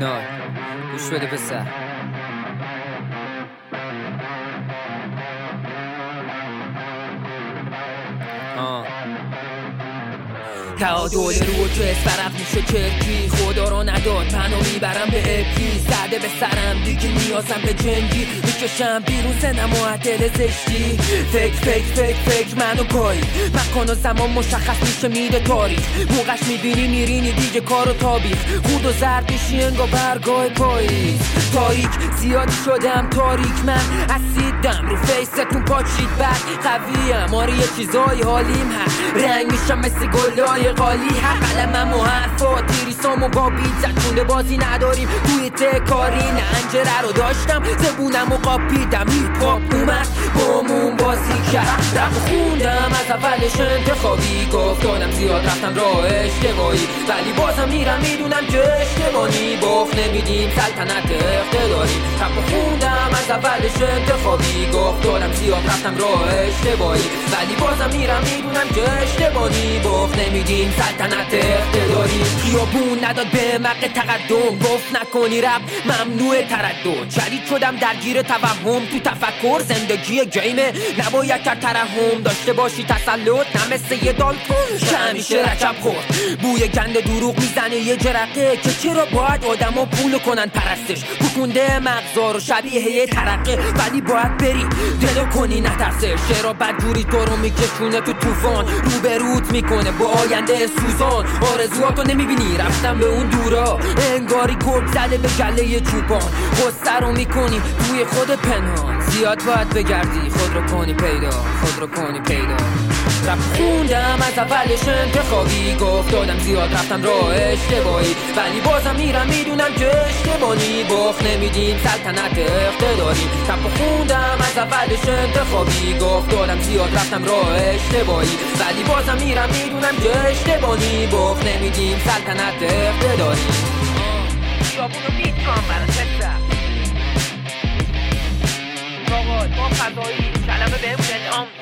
نه گوش بده پسر. تعادل رو که فرق میشه چرکی، خدا رو نداد منو میبرم به ابکی، زده به سرم دیگه نیازم به جنگی، میکشم بیرون زنم و عدل زشتی. فکر منو گایی مکان و زمان مشخص میشه میره تاریخ، موقعش میبینی میرینی دیگه کارو تابیخ، خود و زرد میشی انگا برگاه پاییز. تاریک زیادی شدم تاریک، من اسیدم رو فیستون پاچید بعد قویم، آره یه چیزای حالیم هست، رنگ میشم مثل گلای قالی، حق قلمم و حرفات تیریسام و با بیت زد بازی نداریم توی تکاری، نه انجره رو داشتم زبونم و قاپیدم، هیپ هاپ اومد بامون بازی کرد، رپ خوندم از اولش انتخابی، گفتادم زیاد رفتم راه اشتباهی، ولی بازم میرم میدونم که اشتباهی، باخت نمیدیم سلطنت اقتداری، رپ خوندم از اولش انتخابی، گفتادم زیاد رفتم راه اشتباهی، ولی بازم میرم میدونم که اشتباهی، باخت نمیدیم سلطنت اقتداری. خیابون نداد به مقه تقدم، گفت نکنی رپ ممنوع تردد، شدید شدم درگیر توهم تو تفکر، زندگی گیمه نباید کرد ترحم، داشته باشی تسلط نه مثل یه دالتون که همیشه رکب خورد، بوی گند دروغ میزنه یه جرقه که چرا باید آدما پول کنن پرستش، بکنده مغزا رو شبیه یه ترقه، ولی باید بری دلو کنی نترسه، شعرها بدجوری تو رو میکشونه تو طوفان، روبروت میکنه با آینده سوزان، آرزوهاتو نمیبینی رفتم به اون دورا، انگاری گرگ زده به گله چوپان، غصه رو میکنی توی خود پنهان، زیاد باید بگردی خود رو کنی پیدا، خود رو کنی پیدا. رپ خوندم از اولش انتخابی، گفتادم زیاد رفتم راه اشتباهی، ولی بازم میرم میدونم که اشتباهی، باخت نمیدیم سلطنت اقتداری، رپ خوندم از اولش انتخابی، گفتادم زیاد رفتم راه اشتباهی، ولی بازم میرم میدونم که اشتباهی، باخت نمیدیم سلطنت اقتداری. خیابونو میتونم برات پسر، آقا با فضایی کلمه بهم